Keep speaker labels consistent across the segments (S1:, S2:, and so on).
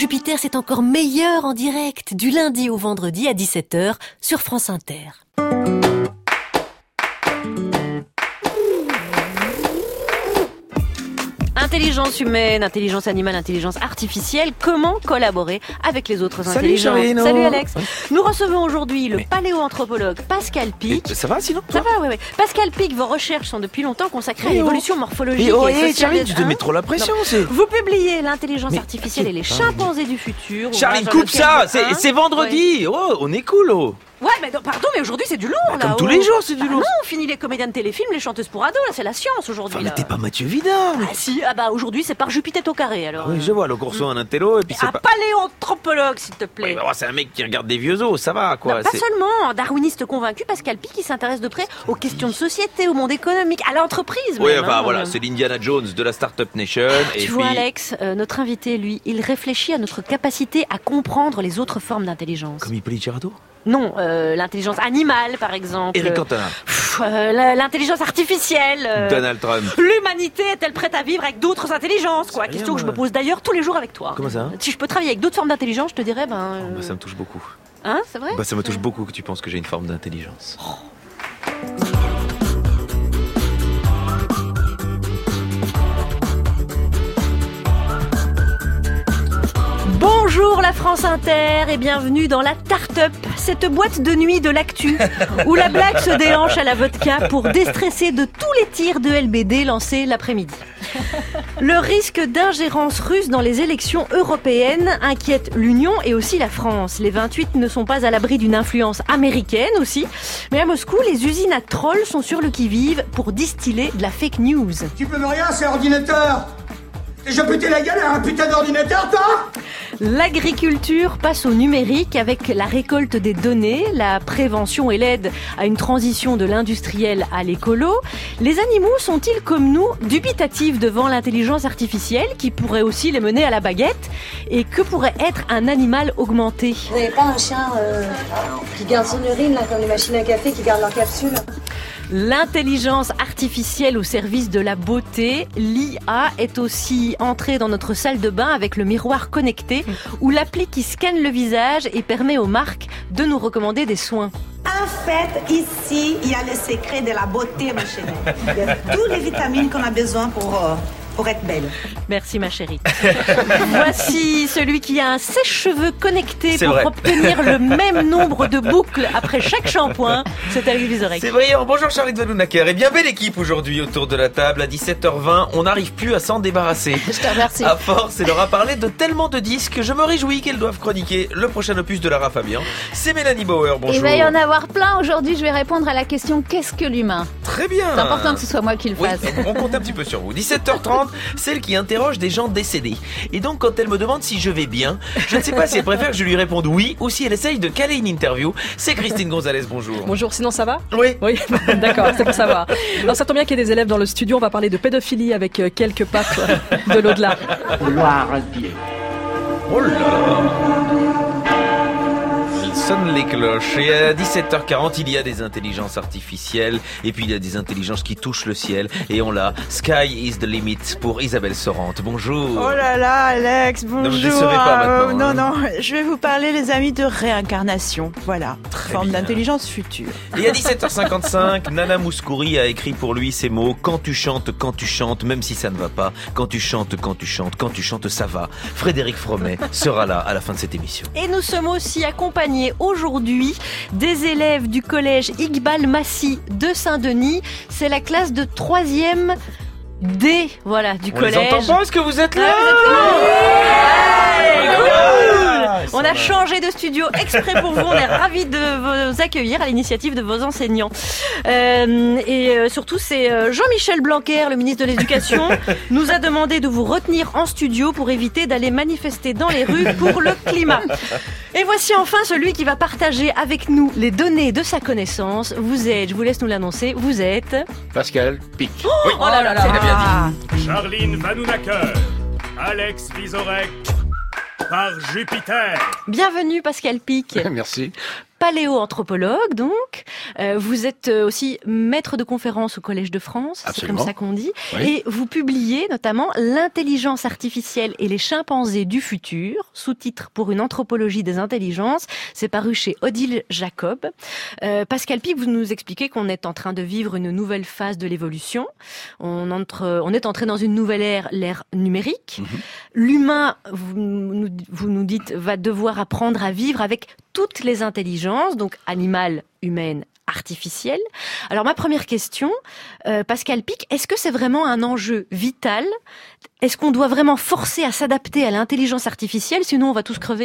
S1: Jupiter, c'est encore meilleur en direct, du lundi au vendredi à 17h sur France Inter. Intelligence humaine, intelligence animale, intelligence artificielle, comment collaborer avec les autres intelligences. Salut Alex. Nous recevons aujourd'hui le paléoanthropologue Pascal Pic.
S2: Ça va sinon?
S1: Ça va, oui. Pascal Pic, vos recherches sont depuis longtemps consacrées à l'évolution morphologique et sociale.
S2: Charlie, tu te mets trop la pression.
S1: Vous publiez l'intelligence artificielle et les chimpanzés du futur.
S2: Charlie, coupe ça, c'est vendredi. Oh, on est cool, oh.
S1: Ouais, mais pardon, mais aujourd'hui c'est du lourd, là.
S2: Comme tous les jours, c'est du lourd.
S1: Non, on finit les comédiens de téléfilm, les chanteuses pour ados, là, c'est la science aujourd'hui.
S2: Enfin, mais t'es pas Mathieu Vidal.
S1: Ah si, aujourd'hui c'est par Jupiter au carré, alors.
S2: Oui, je vois, le courson un intello, et puis c'est
S1: un paléoanthropologue, s'il te plaît.
S2: Oui, c'est un mec qui regarde des vieux os, ça va, quoi.
S1: Non, pas seulement, darwiniste convaincu, Pascal Pic, qui s'intéresse de près aux questions de société, au monde économique, à l'entreprise.
S2: Oui, enfin voilà, c'est l'Indiana Jones de la Startup Nation.
S1: Tu vois, Alex, notre invité, lui, il réfléchit à notre capacité à comprendre les autres formes d'intelligence.
S2: Comme Hippolyte Girardot?
S1: Non, l'intelligence animale, par exemple.
S2: Eric Cantona.
S1: L'intelligence artificielle.
S2: Donald Trump.
S1: L'humanité est-elle prête à vivre avec d'autres intelligences, quoi? Question que je me pose d'ailleurs tous les jours avec toi.
S2: Comment ça?
S1: Si je peux travailler avec d'autres formes d'intelligence, je te dirais,
S2: ça me touche beaucoup.
S1: Hein, c'est vrai?
S2: Ça me touche beaucoup que tu penses que j'ai une forme d'intelligence.
S1: Bonjour la France Inter et bienvenue dans la Tart-Up, cette boîte de nuit de l'actu où la blague se déhanche à la vodka pour déstresser de tous les tirs de LBD lancés l'après-midi. Le risque d'ingérence russe dans les élections européennes inquiète l'Union et aussi la France. Les 28 ne sont pas à l'abri d'une influence américaine aussi. Mais à Moscou, les usines à trolls sont sur le qui-vive pour distiller de la fake news.
S3: Tu peux me rien, c'est ordinateur. Et je pété la gueule à un putain d'ordinateur, toi?
S1: L'agriculture passe au numérique avec la récolte des données, la prévention et l'aide à une transition de l'industriel à l'écolo. Les animaux sont-ils comme nous dubitatifs devant l'intelligence artificielle qui pourrait aussi les mener à la baguette? Et que pourrait être un animal augmenté?
S4: Vous n'avez pas un chien qui garde son urine, là, comme les machines à café qui gardent leur capsule?
S1: L'intelligence artificielle au service de la beauté, l'IA, est aussi entrée dans notre salle de bain avec le miroir connecté ou l'appli qui scanne le visage et permet aux marques de nous recommander des soins.
S5: En fait, ici, il y a le secret de la beauté, ma chérie. Il y a toutes les vitamines qu'on a besoin pour être belle.
S1: Merci ma chérie. Voici celui qui a un sèche-cheveux connecté pour obtenir le même nombre de boucles après chaque shampoing. C'est Alex Vizorek.
S2: C'est brillant. Bonjour Charlie de Valounaker. Et bien belle équipe aujourd'hui autour de la table. À 17h20, on n'arrive plus à s'en débarrasser.
S1: Je te remercie.
S2: À force, elle leur a parlé de tellement de disques que je me réjouis qu'elles doivent chroniquer le prochain opus de Lara Fabian. C'est Mélanie Bauer. Bonjour.
S6: Il va y en avoir plein. Aujourd'hui, je vais répondre à la question: qu'est-ce que l'humain?
S2: Très bien.
S6: C'est important que ce soit moi qui le fasse.
S2: Oui, on compte un petit peu sur vous. 17h30, celle qui interroge des gens décédés. Et donc, quand elle me demande si je vais bien, je ne sais pas si elle préfère que je lui réponde oui ou si elle essaye de caler une interview. C'est Christine Gonzalez, bonjour.
S7: Bonjour, sinon ça va?
S2: Oui.
S7: Oui, d'accord, c'est pour savoir. Alors ça tombe bien qu'il y ait des élèves dans le studio, on va parler de pédophilie avec quelques papes de l'au-delà.
S8: Gloire à Dieu.
S2: Oh là là. Il sonne les cloches. Et à 17h40, il y a des intelligences artificielles. Et puis il y a des intelligences qui touchent le ciel. Et on l'a. Sky is the limit pour Isabelle Sorante. Bonjour.
S9: Oh là là, Alex, bonjour.
S2: Ne me décevez pas maintenant.
S9: Non, je vais vous parler, les amis, de réincarnation. Voilà, forme d'intelligence future.
S2: Et à 17h55, Nana Mouskouri a écrit pour lui ces mots: quand tu chantes, même si ça ne va pas. Quand tu chantes, ça va. Frédéric Fromet sera là à la fin de cette émission.
S1: Et nous sommes aussi accompagnés aujourd'hui des élèves du collège Iqbal Massi de Saint-Denis. C'est la classe de 3e D, voilà, du collège.
S2: On les entend pas? Est-ce que vous êtes là?
S1: On a changé de studio exprès pour vous. On est ravis de vous accueillir à l'initiative de vos enseignants. Surtout, c'est Jean-Michel Blanquer, le ministre de l'Éducation, nous a demandé de vous retenir en studio pour éviter d'aller manifester dans les rues pour le climat. Et voici enfin celui qui va partager avec nous les données de sa connaissance. Vous êtes, je vous laisse nous l'annoncer, vous êtes...
S8: Pascal Pic.
S2: Oui,
S1: oh là là là.
S2: Il a bien dit.
S10: Charline Valounaker, Alex Vizorek, par Jupiter.
S1: Bienvenue Pascal Pic.
S8: Merci.
S1: paléoanthropologue, donc. Vous êtes aussi maître de conférences au Collège de France,
S11: Absolument.
S1: c'est comme ça qu'on dit.
S11: Oui.
S1: Et vous publiez notamment L'intelligence artificielle et les chimpanzés du futur, sous-titre pour une anthropologie des intelligences. C'est paru chez Odile Jacob. Pascal Pic, vous nous expliquez qu'on est en train de vivre une nouvelle phase de l'évolution. On est entré dans une nouvelle ère, l'ère numérique. L'humain, vous nous dites, va devoir apprendre à vivre avec toutes les intelligences, donc animales, humaines, artificielles. Alors ma première question, Pascal Pic, est-ce que c'est vraiment un enjeu vital ? Est-ce qu'on doit vraiment forcer à s'adapter à l'intelligence artificielle, sinon on va tous crever ?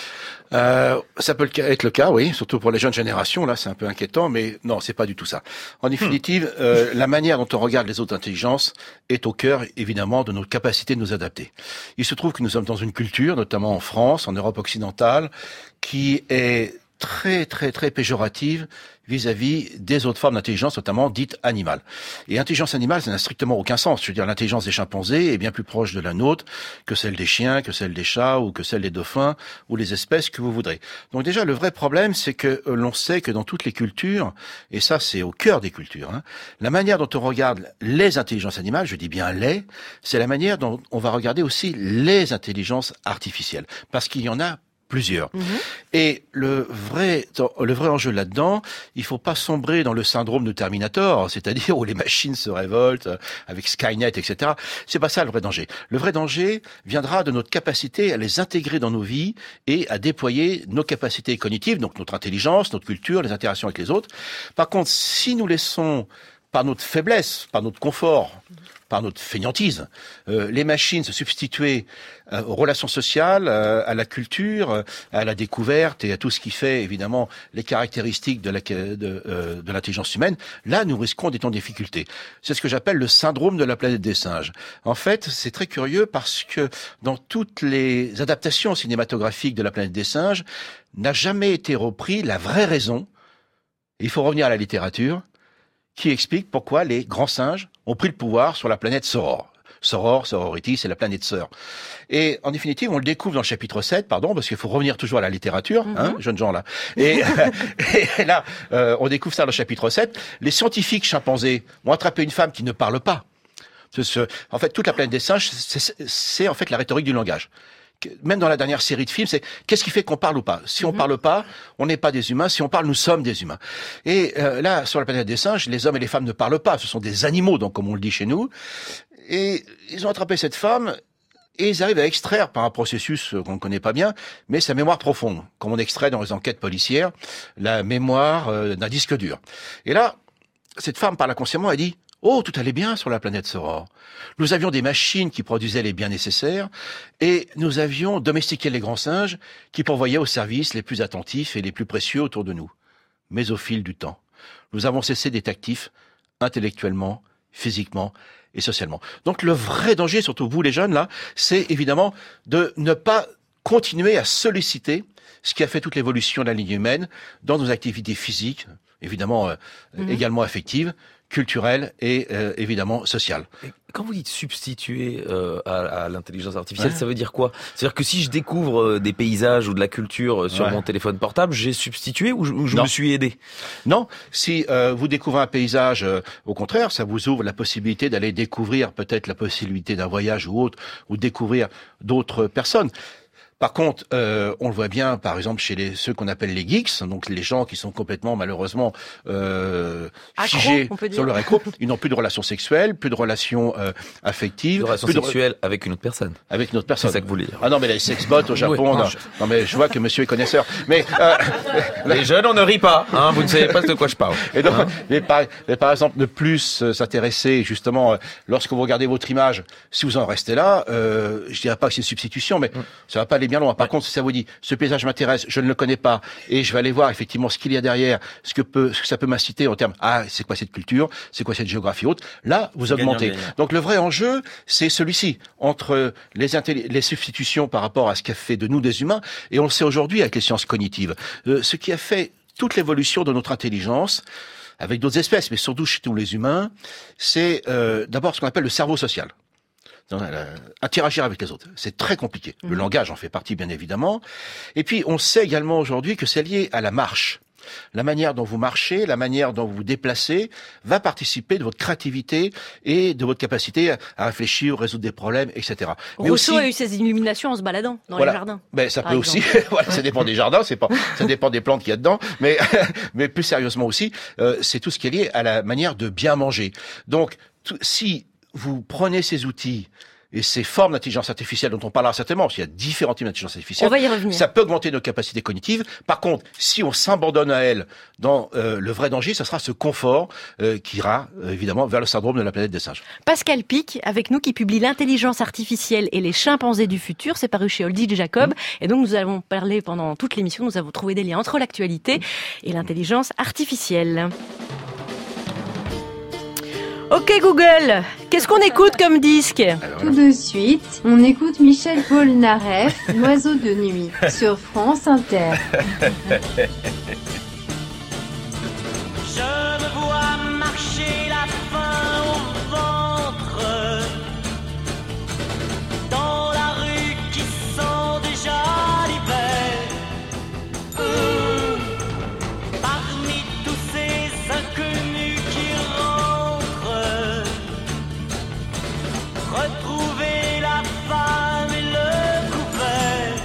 S11: Ça peut être le cas, oui, surtout pour les jeunes générations. Là, c'est un peu inquiétant, mais non, c'est pas du tout ça. En définitive, la manière dont on regarde les autres intelligences est au cœur, évidemment, de notre capacité de nous adapter. Il se trouve que nous sommes dans une culture, notamment en France, en Europe occidentale, qui est très, très, très péjorative vis-à-vis des autres formes d'intelligence, notamment dites animales. Et intelligence animale, ça n'a strictement aucun sens. Je veux dire, l'intelligence des chimpanzés est bien plus proche de la nôtre que celle des chiens, que celle des chats, ou que celle des dauphins, ou les espèces que vous voudrez. Donc déjà, le vrai problème, c'est que l'on sait que dans toutes les cultures, et ça c'est au cœur des cultures, la manière dont on regarde les intelligences animales, je dis bien les, c'est la manière dont on va regarder aussi les intelligences artificielles. Parce qu'il y en a plusieurs. Et le vrai enjeu là-dedans, il faut pas sombrer dans le syndrome de Terminator, c'est-à-dire où les machines se révoltent avec Skynet, etc. C'est pas ça le vrai danger. Le vrai danger viendra de notre capacité à les intégrer dans nos vies et à déployer nos capacités cognitives, donc notre intelligence, notre culture, les interactions avec les autres. Par contre, si nous laissons, par notre faiblesse, par notre confort, par notre fainéantise, les machines se substituer aux relations sociales, à la culture, à la découverte et à tout ce qui fait évidemment les caractéristiques de l'intelligence humaine, là nous risquons d'être en difficulté. C'est ce que j'appelle le syndrome de la planète des singes. En fait, c'est très curieux parce que dans toutes les adaptations cinématographiques de la planète des singes, n'a jamais été repris la vraie raison, il faut revenir à la littérature, qui explique pourquoi les grands singes ont pris le pouvoir sur la planète Soror. Soror, Sorority, c'est la planète sœur. Et en définitive, on le découvre dans le chapitre 7, parce qu'il faut revenir toujours à la littérature, jeunes gens là. Et là, on découvre ça dans le chapitre 7. Les scientifiques chimpanzés ont attrapé une femme qui ne parle pas. En fait, toute la planète des singes, c'est en fait la rhétorique du langage. Même dans la dernière série de films, c'est qu'est-ce qui fait qu'on parle ou pas. Si on parle pas, on n'est pas des humains. Si on parle, nous sommes des humains. Et là, sur la planète des singes, les hommes et les femmes ne parlent pas. Ce sont des animaux, donc comme on le dit chez nous. Et ils ont attrapé cette femme et ils arrivent à extraire par un processus qu'on ne connaît pas bien, mais sa mémoire profonde, comme on extrait dans les enquêtes policières la mémoire d'un disque dur. Et là, cette femme parle inconsciemment, elle dit: oh, tout allait bien sur la planète Soror. Nous avions des machines qui produisaient les biens nécessaires et nous avions domestiqué les grands singes qui pourvoyaient aux services les plus attentifs et les plus précieux autour de nous. Mais au fil du temps, nous avons cessé d'être actifs intellectuellement, physiquement et socialement. Donc le vrai danger, surtout vous les jeunes là, c'est évidemment de ne pas continuer à solliciter ce qui a fait toute l'évolution de la ligne humaine dans nos activités physiques, évidemment également affectives, culturelles et évidemment sociales.
S2: Et quand vous dites substituer à l'intelligence artificielle, ça veut dire quoi? C'est-à-dire que si je découvre des paysages ou de la culture sur mon téléphone portable, j'ai substitué ou je me suis aidé?
S11: Non, si vous découvrez un paysage, au contraire, ça vous ouvre la possibilité d'aller découvrir peut-être la possibilité d'un voyage ou autre, ou découvrir d'autres personnes. Par contre, on le voit bien, par exemple, chez ceux qu'on appelle les geeks, donc les gens qui sont complètement, malheureusement, figés sur leur écran. Ils n'ont plus de relations sexuelles, plus de relations affectives.
S2: De relations sexuelles avec une autre personne.
S11: Avec une autre personne.
S2: C'est ça que vous voulez dire.
S11: Ah non, mais les sexbots au Japon, non, mais je vois que monsieur est connaisseur. Mais
S2: les jeunes, on ne rit pas, vous ne savez pas de quoi je parle.
S11: Et donc, mais par exemple, ne plus s'intéresser, justement, lorsque vous regardez votre image, si vous en restez là, je dirais pas que c'est une substitution, mais ça va pas aller bien loin. Par contre, si ça vous dit, ce paysage m'intéresse, je ne le connais pas, et je vais aller voir effectivement ce qu'il y a derrière, ce que ça peut m'inciter en termes, c'est quoi cette culture, c'est quoi cette géographie haute, là, vous augmentez. Donc le vrai enjeu, c'est celui-ci, entre les substitutions par rapport à ce qu'a fait de nous des humains, et on le sait aujourd'hui avec les sciences cognitives, ce qui a fait toute l'évolution de notre intelligence, avec d'autres espèces, mais surtout chez tous les humains, c'est d'abord ce qu'on appelle le cerveau social. interagir avec les autres. C'est très compliqué. Le langage en fait partie, bien évidemment. Et puis, on sait également aujourd'hui que c'est lié à la marche. La manière dont vous marchez, la manière dont vous vous déplacez va participer de votre créativité et de votre capacité à réfléchir, résoudre des problèmes, etc.
S1: Mais Rousseau a eu ses illuminations en se baladant dans les jardins.
S11: Ben, ça peut aussi, voilà, ça dépend des jardins, ça dépend des plantes qu'il y a dedans, mais plus sérieusement aussi, c'est tout ce qui est lié à la manière de bien manger. Donc, si vous prenez ces outils et ces formes d'intelligence artificielle dont on parlera certainement, parce qu'il y a différents types d'intelligence artificielle,
S1: on va y revenir.
S11: Ça peut augmenter nos capacités cognitives. Par contre, si on s'abandonne à elle dans le vrai danger, ça sera ce confort qui ira évidemment vers le syndrome de la planète des singes.
S1: Pascal Pic, avec nous, qui publie L'intelligence artificielle et les chimpanzés du futur. C'est paru chez Oldie Jacob. Et donc, nous avons parlé pendant toute l'émission, nous avons trouvé des liens entre l'actualité et l'intelligence artificielle. Ok Google, qu'est-ce qu'on écoute comme disque ?
S12: Tout de suite, on écoute Michel Polnareff, L'oiseau de nuit, sur France Inter.
S13: Je me vois marcher la faim au ventre dans la rue qui sent déjà l'hiver. Parmi tous ces inconnus qui rentrent, retrouver la femme et le couvert.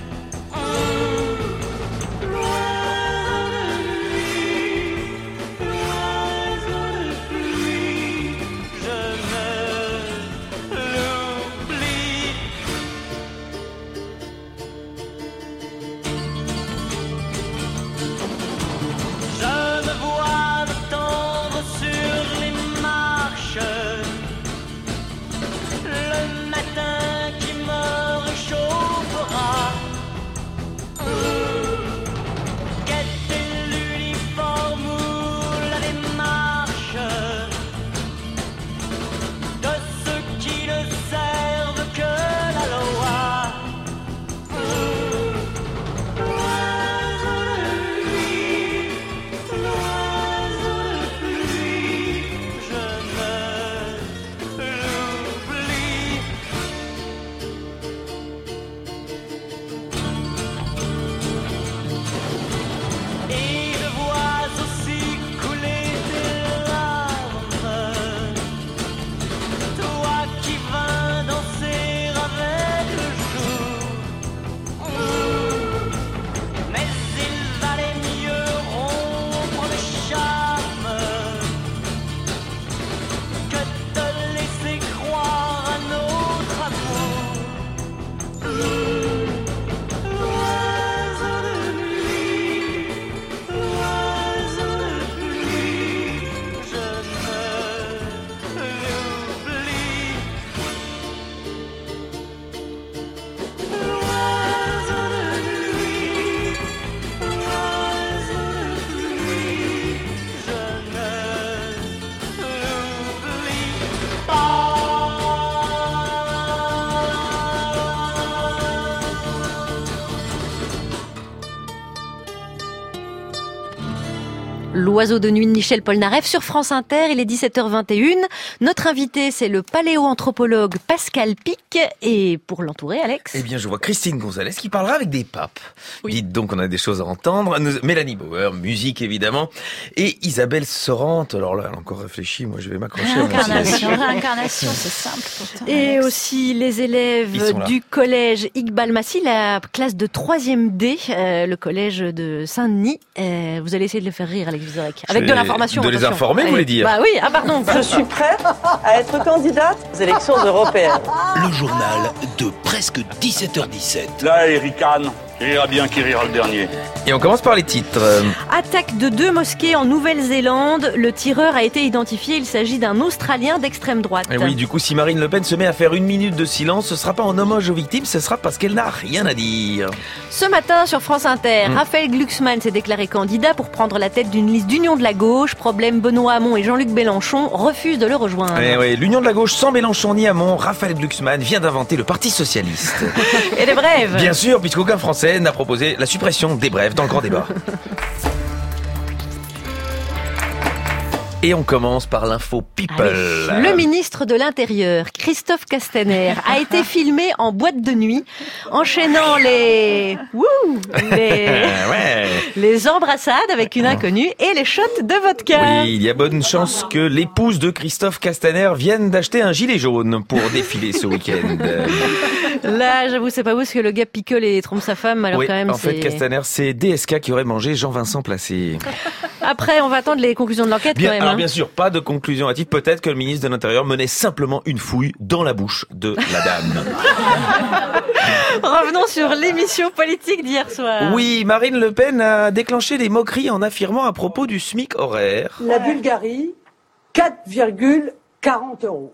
S1: L'oiseau de nuit de Michel Polnareff sur France Inter, il est 17h21. Notre invité, c'est le paléoanthropologue Pascal Pic. Et pour l'entourer, Alex ?
S2: Eh bien, je vois Christine Gonzalez qui parlera avec des papes. Oui. Dites donc, on a des choses à entendre. Mélanie Bauer, musique évidemment. Et Isabelle Sorante. Alors là, elle a encore réfléchi. Moi, je vais m'accrocher à mon siège.
S6: Réincarnation, c'est simple pourtant.
S1: Et aussi les élèves du collège Iqbal Massi, la classe de 3e D, le collège de Saint-Denis. Vous allez essayer de le faire rire, Alex Vizorek. Avec de l'information.
S2: De les informer, vous voulez dire ?
S1: Bah oui, ah pardon.
S14: Je suis prête à être candidate aux élections européennes.
S15: Le journal de presque 17h17.
S16: Là, il ricane. Qui rira bien, qui rira le dernier.
S2: Et on commence par les titres.
S1: Attaque de 2 mosquées en Nouvelle-Zélande. Le tireur a été identifié. Il s'agit d'un Australien d'extrême droite.
S2: Et oui, du coup, si Marine Le Pen se met à faire 1 minute de silence, ce sera pas en hommage aux victimes, ce sera parce qu'elle n'a rien à dire.
S1: Ce matin, sur France Inter, Raphaël Glucksmann s'est déclaré candidat pour prendre la tête d'une liste d'Union de la gauche. Problème, Benoît Hamon et Jean-Luc Mélenchon refusent de le rejoindre.
S2: Et oui, l'Union de la gauche sans Mélenchon ni Hamon, Raphaël Glucksmann vient d'inventer le Parti socialiste.
S1: Et les brèves.
S2: Bien sûr, puisqu'aucun Français n'a proposé la suppression des brèves dans le grand débat. Et on commence par l'info people.
S1: Allez. Le ministre de l'Intérieur, Christophe Castaner, a été filmé en boîte de nuit, enchaînant les embrassades avec une inconnue et les shots de vodka.
S2: Oui, il y a bonne chance que l'épouse de Christophe Castaner vienne d'acheter un gilet jaune pour défiler ce week-end.
S1: Là, j'avoue, c'est pas beau parce que le gars picole et trompe sa femme. Alors
S2: oui,
S1: quand même,
S2: en fait, Castaner, c'est DSK qui aurait mangé Jean-Vincent Placé.
S1: Après, on va attendre les conclusions de l'enquête quand même.
S2: Alors bien sûr, pas de conclusion hâtive. Peut-être que le ministre de l'Intérieur menait simplement une fouille dans la bouche de la dame.
S1: Revenons sur l'émission politique d'hier soir.
S2: Oui, Marine Le Pen a déclenché des moqueries en affirmant à propos du SMIC horaire.
S17: La Bulgarie, 4,40 €.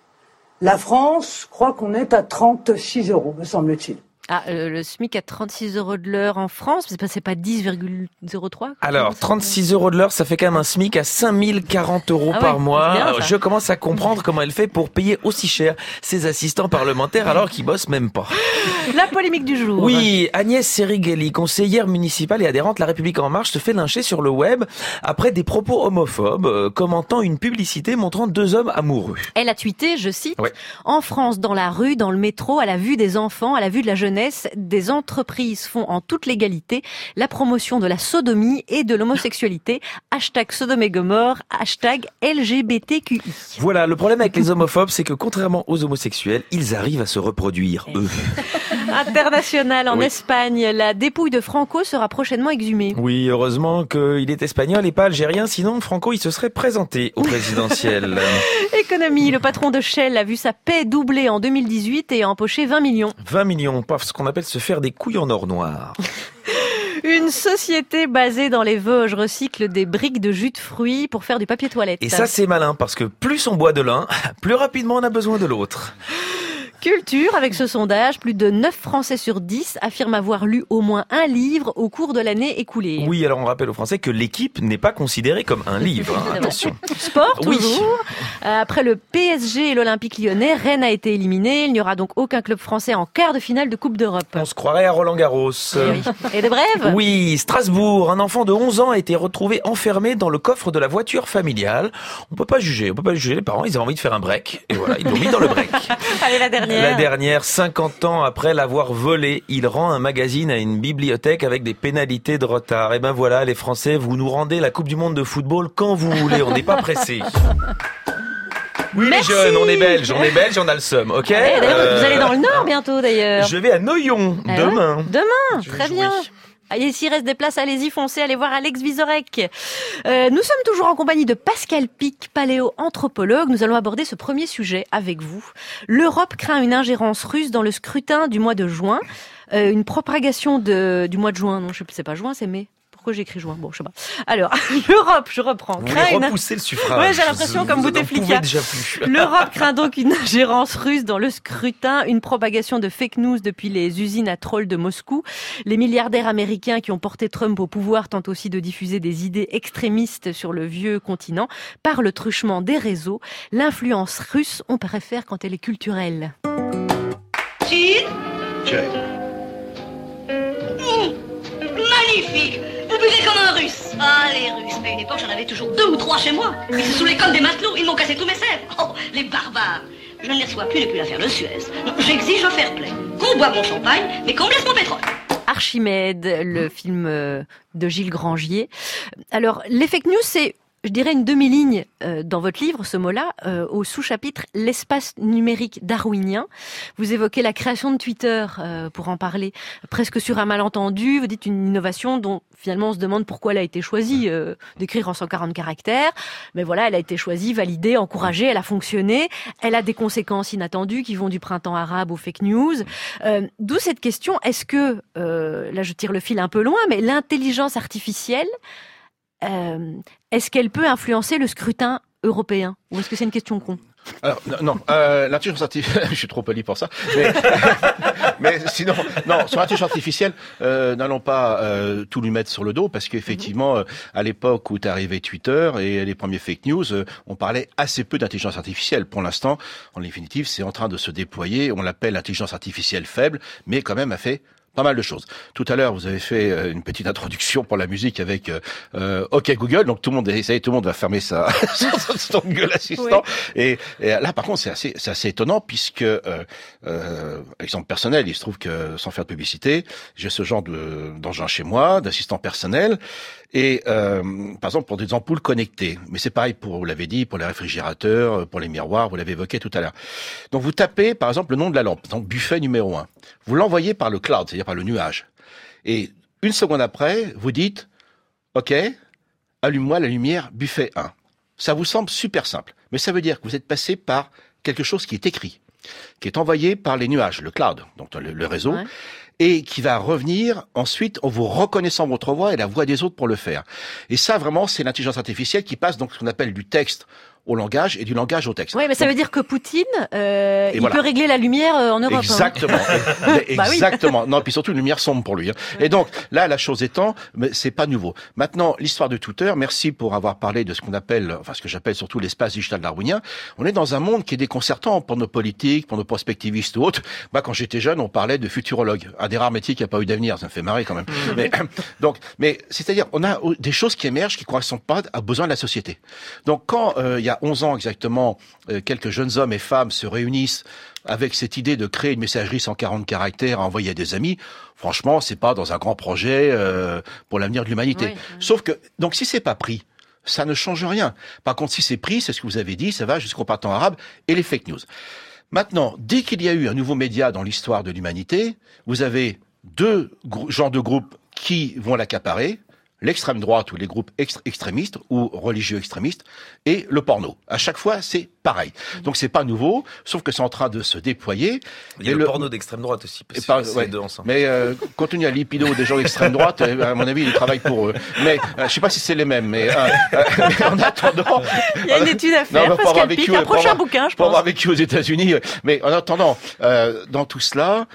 S17: La France, je crois qu'on est à 36 €, me semble-t-il.
S1: Ah, le SMIC à 36 € de l'heure en France, c'est pas 10,03 ?
S2: Alors, 36 € de l'heure, ça fait quand même un SMIC à 5040 € par mois.
S1: Bien,
S2: je commence à comprendre comment elle fait pour payer aussi cher ses assistants parlementaires alors qu'ils bossent même pas.
S1: La polémique du jour.
S2: Oui, Agnès Serigeli, conseillère municipale et adhérente La République En Marche, se fait lyncher sur le web après des propos homophobes, commentant une publicité montrant deux hommes amoureux.
S1: Elle a tweeté, je cite, En France, dans la rue, dans le métro, à la vue des enfants, à la vue de la jeunesse, des entreprises font en toute légalité la promotion de la sodomie et de l'homosexualité. #Sodome et Gomorrhe, #LGBTQI.
S2: Voilà, le problème avec les homophobes, c'est que contrairement aux homosexuels, ils arrivent à se reproduire, eux.
S1: International, en Espagne, la dépouille de Franco sera prochainement exhumée.
S2: Oui, heureusement qu'il est espagnol et pas algérien, sinon Franco, il se serait présenté au présidentiel.
S1: Économie, le patron de Shell a vu sa paie doubler en 2018 et a empoché 20 millions.
S2: 20 millions, pas ce qu'on appelle se faire des couilles en or noir.
S1: Une société basée dans les Vosges recycle des briques de jus de fruits pour faire du papier toilette.
S2: Et ça, c'est malin, parce que plus on boit de l'un, plus rapidement on a besoin de l'autre.
S1: Culture, avec ce sondage, plus de 9 Français sur 10 affirment avoir lu au moins un livre au cours de l'année écoulée.
S2: Oui, alors on rappelle aux Français que l'équipe n'est pas considérée comme un livre. Hein, attention.
S1: Sport, toujours. Après le PSG et l'Olympique Lyonnais, Rennes a été éliminé. Il n'y aura donc aucun club français en quart de finale de Coupe d'Europe.
S2: On se croirait à Roland-Garros.
S1: Et de brèves ?
S2: Oui, Strasbourg. Un enfant de 11 ans a été retrouvé enfermé dans le coffre de la voiture familiale. On peut pas juger les parents. Ils avaient envie de faire un break. Et voilà, ils l'ont mis dans le break.
S1: Allez, la dernière.
S2: La dernière, 50 ans après l'avoir volé, il rend un magazine à une bibliothèque avec des pénalités de retard. Et ben voilà, les Français, vous nous rendez la Coupe du Monde de football quand vous voulez, on n'est pas pressés. Oui,
S1: merci.
S2: Les jeunes, on est belges, on a le seum, ok ?
S1: Vous allez dans le Nord bientôt d'ailleurs.
S2: Je vais à Noyon demain.
S1: Demain, très bien. Allez, s'il reste des places, allez-y, foncez, allez voir Alex Vizorek. Nous sommes toujours en compagnie de Pascal Pic, paléo-anthropologue. Nous allons aborder ce premier sujet avec vous. L'Europe craint une ingérence russe dans le scrutin du mois de juin. Une propagation du mois de juin. Non, je sais pas juin, c'est mai. Pourquoi j'écris juin ? Bon, je sais pas. Alors, l'Europe, je reprends.
S2: Vous voulez repousser le suffrage.
S1: Ouais, j'ai l'impression comme Bouteflika. L'Europe craint donc une ingérence russe dans le scrutin, une propagation de fake news depuis les usines à trolls de Moscou. Les milliardaires américains qui ont porté Trump au pouvoir tentent aussi de diffuser des idées extrémistes sur le vieux continent par le truchement des réseaux. L'influence russe, on préfère quand elle est culturelle.
S13: Chine ? Magnifique! Vous buvez comme un russe. Ah, les Russes. Mais à une époque, j'en avais toujours 2 ou 3 chez moi. Ils se saoulaient comme des matelots. Ils m'ont cassé tous mes sèvres. Oh, les barbares. Je ne les reçois plus depuis l'affaire de Suez. Non, j'exige un fair play. Qu'on boive mon champagne, mais qu'on me laisse mon pétrole.
S1: Archimède, le film de Gilles Grangier. Alors, les fake news, c'est, je dirais, une demi-ligne dans votre livre, ce mot-là, au sous-chapitre « L'espace numérique darwinien ». Vous évoquez la création de Twitter, pour en parler, presque sur un malentendu. Vous dites une innovation dont finalement on se demande pourquoi elle a été choisie d'écrire en 140 caractères. Mais voilà, elle a été choisie, validée, encouragée, elle a fonctionné. Elle a des conséquences inattendues qui vont du printemps arabe aux fake news. D'où cette question, est-ce que, là je tire le fil un peu loin, mais l'intelligence artificielle, est-ce qu'elle peut influencer le scrutin européen ? Ou est-ce que c'est une question con ?
S11: Alors, non, l'intelligence artificielle, je suis trop poli pour ça, mais sinon, non, sur l'intelligence artificielle, n'allons pas tout lui mettre sur le dos, parce qu'effectivement, à l'époque où est arrivé Twitter et les premiers fake news, on parlait assez peu d'intelligence artificielle. Pour l'instant, en définitive, c'est en train de se déployer, on l'appelle intelligence artificielle faible, mais quand même, elle fait Pas mal de choses. Tout à l'heure, vous avez fait une petite introduction pour la musique avec OK Google. Donc tout le monde va fermer son Google Assistant. Oui. Et là, par contre, c'est assez étonnant puisque, exemple personnel, il se trouve que sans faire de publicité, j'ai ce genre d'engin chez moi, d'assistant personnel. Et par exemple pour des ampoules connectées, mais c'est pareil pour, vous l'avez dit, pour les réfrigérateurs, pour les miroirs, vous l'avez évoqué tout à l'heure. Donc vous tapez par exemple le nom de la lampe, donc buffet numéro 1. Vous l'envoyez par le cloud, c'est-à-dire par le nuage. Et une seconde après, vous dites OK, allume-moi la lumière buffet 1. Ça vous semble super simple, mais ça veut dire que vous êtes passé par quelque chose qui est écrit, qui est envoyé par les nuages, le cloud, donc le réseau. Ouais. Et qui va revenir ensuite en vous reconnaissant votre voix et la voix des autres pour le faire. Et ça, vraiment, c'est l'intelligence artificielle qui passe donc ce qu'on appelle du texte au langage et du langage au texte.
S1: Oui, mais ça veut dire que Poutine, il peut régler la lumière en Europe.
S11: Exactement. Exactement. Oui. Non, puis surtout une lumière sombre pour lui. Et donc, là, la chose étant, mais c'est pas nouveau. Maintenant, l'histoire de Twitter, merci pour avoir parlé de ce qu'on appelle, enfin, ce que j'appelle surtout l'espace digital darwinien. On est dans un monde qui est déconcertant pour nos politiques, pour nos prospectivistes ou autres. Moi, quand j'étais jeune, on parlait de futurologue. Un des rares métiers qui n'a pas eu d'avenir. Ça me fait marrer quand même. Mais c'est-à-dire, on a des choses qui émergent qui ne correspondent pas aux besoins de la société. Donc, quand il y a 11 ans exactement, quelques jeunes hommes et femmes se réunissent avec cette idée de créer une messagerie 140 caractères à envoyer à des amis, franchement, c'est pas dans un grand projet pour l'avenir de l'humanité. Oui. Sauf que, donc si c'est pas pris, ça ne change rien. Par contre, si c'est pris, c'est ce que vous avez dit, ça va jusqu'au printemps arabe et les fake news. Maintenant, dès qu'il y a eu un nouveau média dans l'histoire de l'humanité, vous avez deux genres de groupes qui vont l'accaparer. L'extrême droite ou les groupes extrémistes ou religieux extrémistes et le porno. À chaque fois, c'est pareil. Donc c'est pas nouveau, sauf que c'est en train de se déployer.
S2: Il y a le porno d'extrême droite aussi, parce que c'est deux ensemble.
S11: Mais compte tenu à lipido des gens d'extrême droite, à mon avis, ils travaillent pour eux. Mais je sais pas si c'est les mêmes. Mais en attendant,
S1: il y a une étude à faire. Pascal Pic, un prochain bouquin, je pense.
S11: Pour avoir vécu aux États-Unis. Mais en attendant, dans tout cela,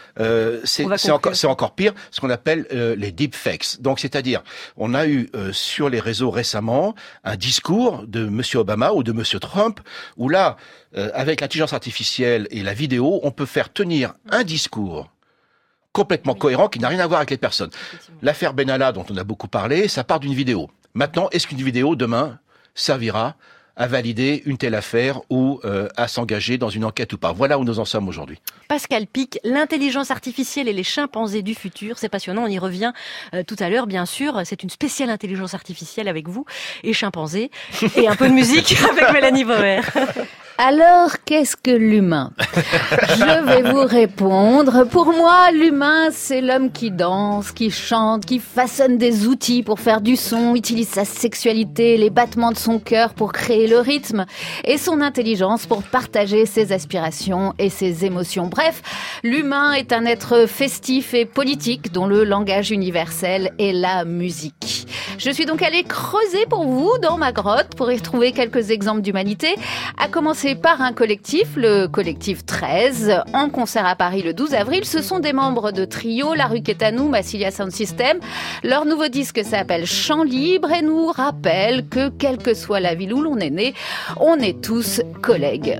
S11: c'est encore pire, ce qu'on appelle les deepfakes. Donc c'est-à-dire, on a eu sur les réseaux récemment un discours de Monsieur Obama ou de Monsieur Trump où là, avec l'intelligence artificielle et la vidéo, on peut faire tenir un discours complètement cohérent qui n'a rien à voir avec les personnes. L'affaire Benalla dont on a beaucoup parlé, ça part d'une vidéo. Maintenant, est-ce qu'une vidéo demain servira à valider une telle affaire ou à s'engager dans une enquête ou pas? Voilà où nous en sommes aujourd'hui.
S1: Pascal Pic, l'intelligence artificielle et les chimpanzés du futur, c'est passionnant, on y revient tout à l'heure bien sûr, c'est une spéciale intelligence artificielle avec vous et chimpanzés et un peu de musique avec Mélanie Bauer.
S6: Alors, qu'est-ce que l'humain? Je vais vous répondre. Pour moi, l'humain, c'est l'homme qui danse, qui chante, qui façonne des outils pour faire du son, utilise sa sexualité, les battements de son cœur pour créer le rythme et son intelligence pour partager ses aspirations et ses émotions. Bref, l'humain est un être festif et politique dont le langage universel est la musique. Je suis donc allée creuser pour vous dans ma grotte pour y retrouver quelques exemples d'humanité, à commencer par un collectif, le collectif 13, en concert à Paris le 12 avril. Ce sont des membres de Trio, La Rue Quétanou, Massilia Sound System. Leur nouveau disque s'appelle Chant Libre et nous rappelle que quelle que soit la ville où l'on est né, on est tous collègues.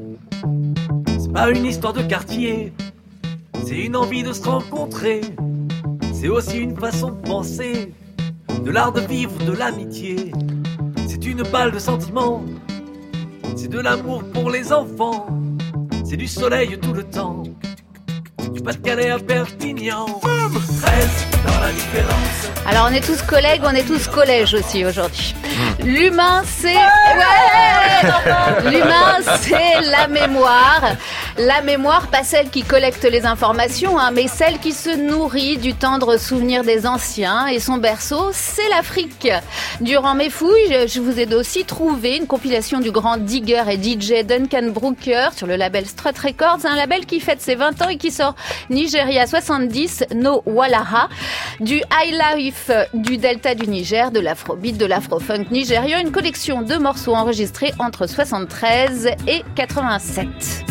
S18: C'est pas une histoire de quartier, c'est une envie de se rencontrer. C'est aussi une façon de penser, de l'art de vivre, de l'amitié. C'est une balle de sentiments, c'est de l'amour pour les enfants, c'est du soleil tout le temps, du Pas-de-Calais à Perpignan. 13 dans la différence.
S6: Alors on est tous collègues, on est tous collèges aussi aujourd'hui. L'humain c'est... L'humain c'est la mémoire. La mémoire, pas celle qui collecte les informations, mais celle qui se nourrit du tendre souvenir des anciens. Et son berceau, c'est l'Afrique. Durant mes fouilles, je vous ai aussi trouvé une compilation du grand digger et DJ Duncan Brooker sur le label Strut Records, un label qui fête ses 20 ans et qui sort Nigeria 70, No Walaha, du high life du delta du Niger, de l'afrobeat, de l'afrofunk nigérian, une collection de morceaux enregistrés entre 73 et 87.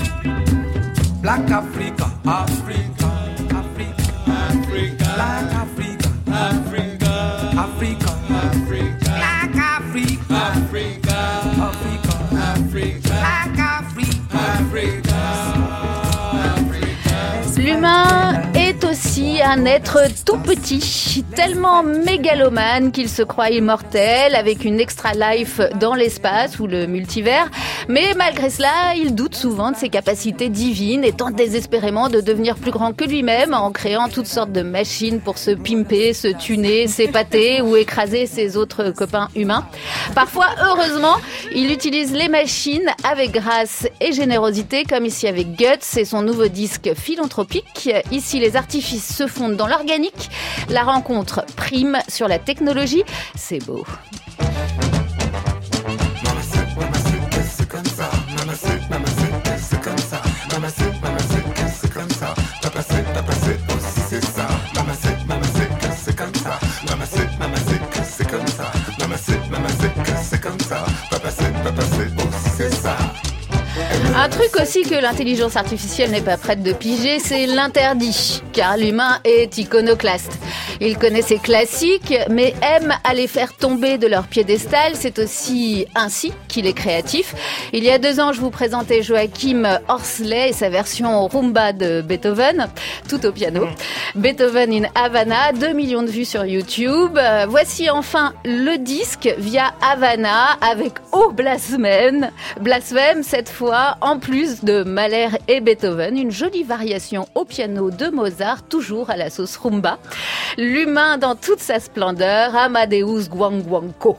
S19: Black Africa, Africa, Africa, Africa, Black Africa, Africa, Africa, Africa, Black Africa, Africa, Africa, Africa, Black Africa, Africa, Africa.
S6: L'humain est aussi lui un être tout petit, tellement mégalomane qu'il se croit immortel, avec une extra life dans l'espace ou le multivers. Mais malgré cela, il doute souvent de ses capacités divines et tente désespérément de devenir plus grand que lui-même en créant toutes sortes de machines pour se pimper, se tuner, s'épater ou écraser ses autres copains humains. Parfois, heureusement, il utilise les machines avec grâce et générosité, comme ici avec Guts et son nouveau disque philanthropique. Ici, les artifices se fondent dans l'organique. La rencontre prime sur la technologie. C'est beau. Un truc aussi que l'intelligence artificielle n'est pas prête de piger, c'est l'interdit, car l'humain est iconoclaste. Il connaît ses classiques, mais aime à les faire tomber de leur piédestal. C'est aussi ainsi qu'il est créatif. Il y a 2 ans, je vous présentais Joachim Horsley et sa version rumba de Beethoven, tout au piano. Beethoven in Havana, 2 millions de vues sur YouTube. Voici enfin le disque via Havana avec Oh Blasphème, cette fois en plus de Mahler et Beethoven, une jolie variation au piano de Mozart, toujours à la sauce rumba. L'humain dans toute sa splendeur, Amadeus Guanguanco.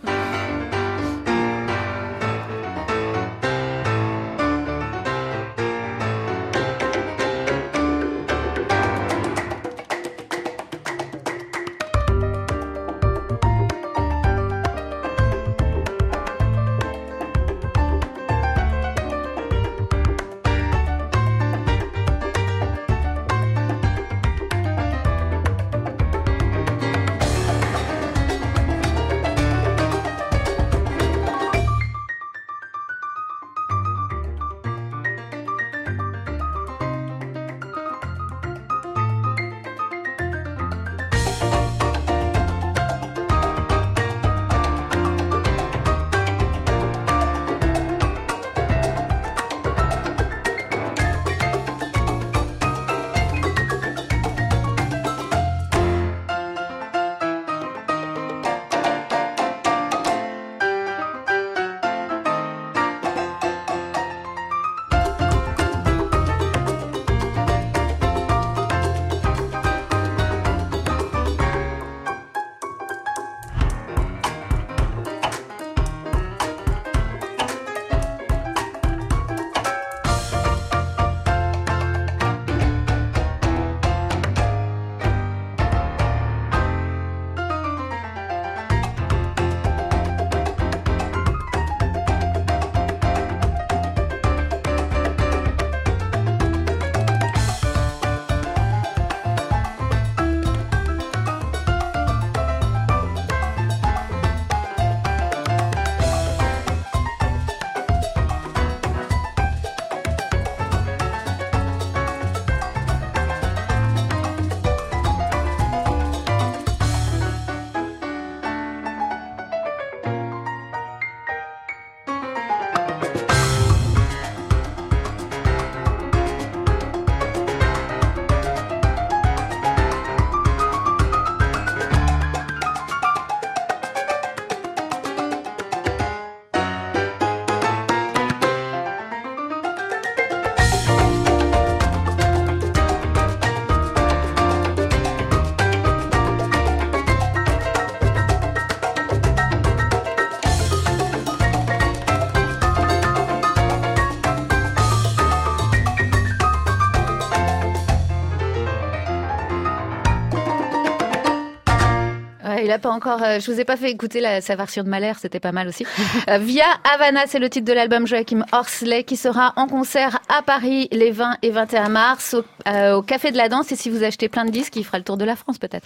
S6: Il a pas encore. Je vous ai pas fait écouter sa version de Mahler, c'était pas mal aussi. Via Havana, c'est le titre de l'album Joachim Horsley qui sera en concert à Paris les 20 et 21 mars au Café de la Danse. Et si vous achetez plein de disques, il fera le tour de la France peut-être.